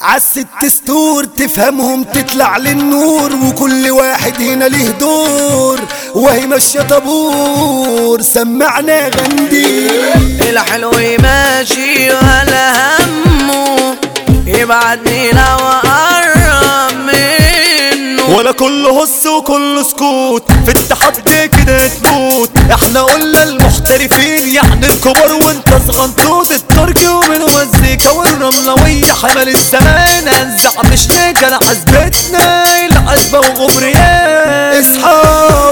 عالست ستور تفهمهم تطلع للنور، وكل واحد هنا له دور وهي ماشية طابور. سمعنا غندي الحلو ماشي ولا همه يبعدني لو اقرب منه، ولا كله هس وكله سكوت في التحدي كده تموت. احنا قلنا المحترفين يعني الكبار وانت صغنطوط، التركي ومن وزيكا والرملوية حمل الزمان انزع مش نجل عزبتنا العزبة وغبريان. اصحاب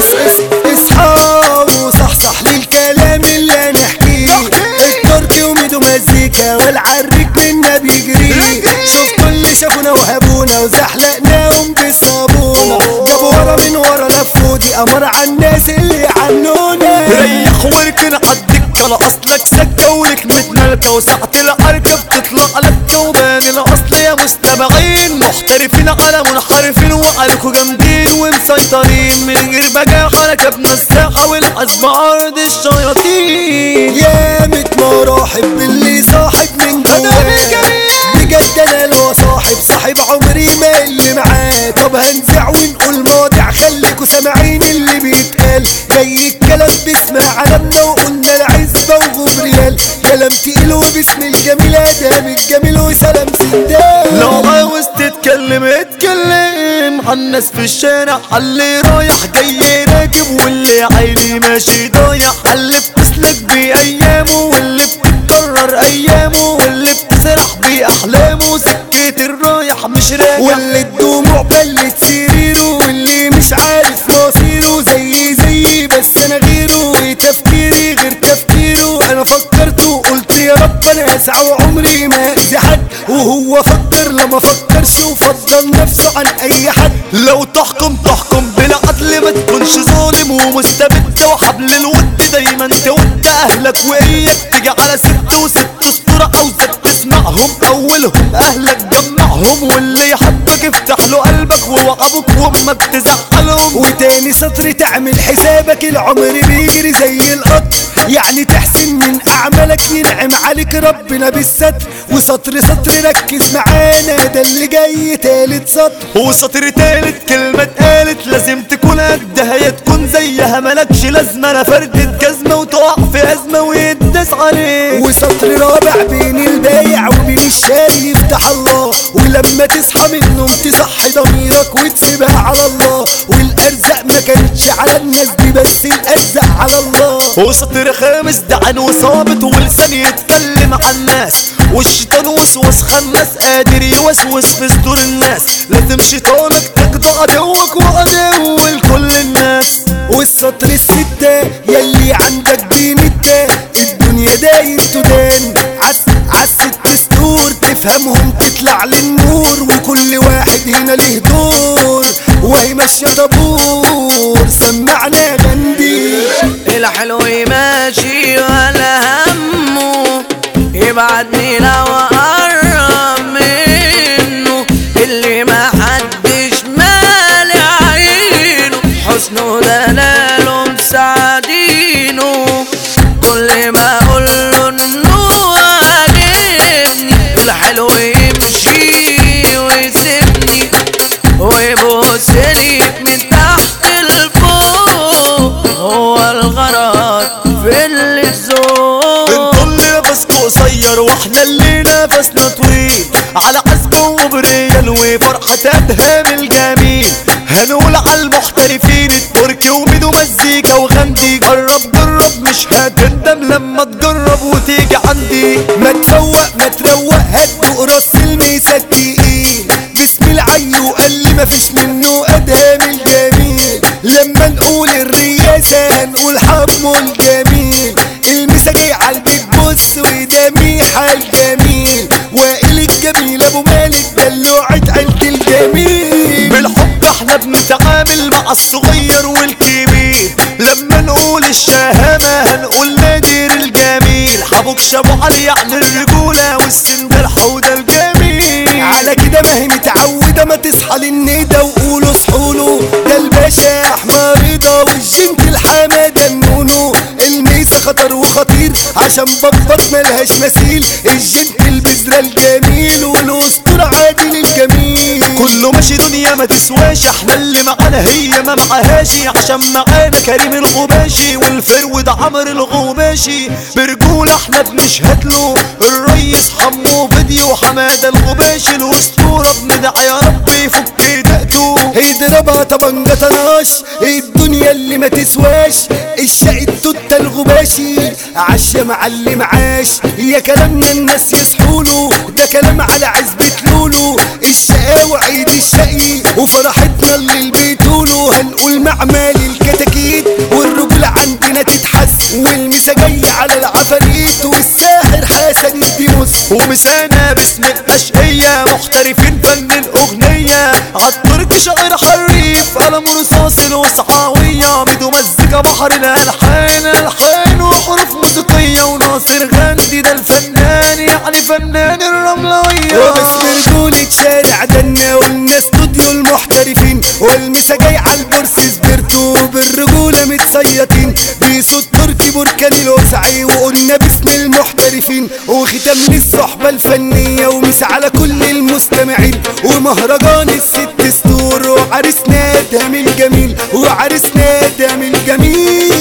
اصحاب وصحصح للكلام اللي نحكيه، التركي وميدو مزيكا والعريك منا بيجري. شفتوا اللي شافونا وهبونا وزحلقناهم بالصابونة، جابوا ورا من ورا لفوا دي قمر عالناس اللي عنونا. ريح واركن عالدكة لأصلك سكة ولكمة ملكة، وساعة العركة بتطلع لك توبان الأصل يا مستمعين. محترفين على منحرفين وعلكوا جامدين ومسيطرين، من غير بجاحة ركبنا الساحة والحزب عرض الشياطين. يا ميت مراحب باللي صاحب من جواه، بجد انا لو صاحب عمري ما اللي معاه. طب هنزع ونقول ماضع خليكوا سامعين اللي بيتقال، جاي الكلام باسم علمنا وقلنا العزبة وغبريال. كلام تقيل وباسم الجميل ادام الجميل وسلام سندال. لو عاوز تتكلم اتكلم عالناس في الشارع، اللي رايح جاي راكب واللي عيني ماشي ضايع، اللي بتسلك بأيامه واللي بتتكرر أيامه واللي بتسرح بأحلامه. سكة الرايح مش راجع واللي الدموع بلت سريره واللي مش عارف مصيره. زي بس انا غيره وتفكيري غير تفكيره. انا فكرت وقلت يا رب انا اسعى وعمري ما اذي حد، وهو فكر لما فكرش وفضل نفسه عن اي حد. لو تحكم بالعدل ما تكونش ظالم ومستبد، وحبل الود دايما تود اهلك واياك تيجي على ست اسطورة عاوزك تسمعهم. اولهم اهلك جمعهم، واللي يحبك افتح له قلبك واوعى ابوك وامك تزعلهم. وتاني سطر تعمل حسابك العمر بيجري زي القطر، يعني تحسن من اعمالك ينعم عليك ربنا بالستر. وسطر ركز معانا ده اللي جاي تالت سطر. وسطر تالت كلمة اتقالت لازم تكون قدها يا تكون زيها، ملكش لازمة لا فردة جزمة وتقع في ازمة ويداس عليك. وسطر رابع بين البايع وبين الشاري يفتح الله، ولما تصحى من النوم تصحي ضميرك وتسيبها على الله. والارزاق ما كانتش على الناس دي بس الارزاق على الله. وسطر خامس دعن وصابت ولسان يتكلم عن الناس، والشيطان وسوس خناس قادر يوسوس في صدور الناس. لازم شيطانك تاخده عدوك وعدو لكل الناس. والسطر الستة يلي عندك بين الدنيا داير تدان، عالست ستور تفهمهم تطلع للنور، وكل واحد هنا له دور وهي ماشية طابور. سمعنا غندي الحلو ماشي ولا همه يبعدني لو اقرب منه، اللي ما حدش مالي عينه حسنه دلاله مساعدينه. كل ما اقوله انه عاجبني الحلو يمشي ويسيبني ويبصلي من تحت لفوق، هو الغرض في الذوق. انتوا اللي نفسكوا قصير واحنا اللي نفسنا طويل، على عزب وبريال وفرحة ادهام الجميل. هنقول على المحترفين التركي وميدو مزيكا وغندي، جرب مش هتندم لما تجرب وتيجي عندي. ما تروق هدوق راس الميسة التقيل، باسم العي وقال لي مفيش منه ادهم الجميل. لما نقول الرياسة هنقول حمو الجميل، الميسة جاي عالبيت بص وده ميحة الجميل. وائل الجميل ابو مالك دلوعة عيلة الجميل. بالحب احنا بنتعامل مع الصغير والكبير، لما نقول الشهامة هنقول نادر الجميل. حبوك شابو علي يعني الرجولة والسندال حوده الجميل. على كده ما هي متعودة ما تصحى للندى وقولوا صحوله، ده الباشا احمد رضا والجنت الحمادة النونو. الميسة خطر وخطير عشان بطبط ملهاش مثيل، الجنت البذرة الجميل والاسطورة هي ما تسواش، احنا اللي معانا هي ما معهاش، عشان معانا كريم الغباشي والفرود عمر الغباشي. برجولة احنا بنشهد له الريس حمو فيديو حمادة الغباشي الاسطورة، بندعي يا رب يفك دقته. يضربها طبنجة طناش الدنيا اللي ما تسواش، الشقي التوتة الغباشي عاش يا معلم عاش. يا كلامنا الناس يصحوله ده كلام على عزبة لولو، الشقاوة عيد الشقي وفرحتنا اللي بيطولوا. هنقول معمال الكتاكيت والرجولة عندنا تتحس، والمسا جاي على العفاريت والساحر حسن الديموس. ومسانا باسم الأشقية محترفين فن الأغنية، عالترك شاعر حريف قلم رصاص الوصحاوية، ميدو مزيكا بحر الألحان ألحان وحروف موسيقية، وناصر غندي ده الفنان يعني فنان الرملوية. وباسم رجولة شارع دنا قلنا استوديو المحترفين، والمسا جاي عالبورس سبرتو بالرجولة متصيطين، بصوت تركي بركان الوسعي وقلنا باسم المحترفين. وختام للصحبة الفنية ومسا على كل المستمعين، ومهرجان الست ستور وعرسنا دام الجميل وعرسنا دام الجميل.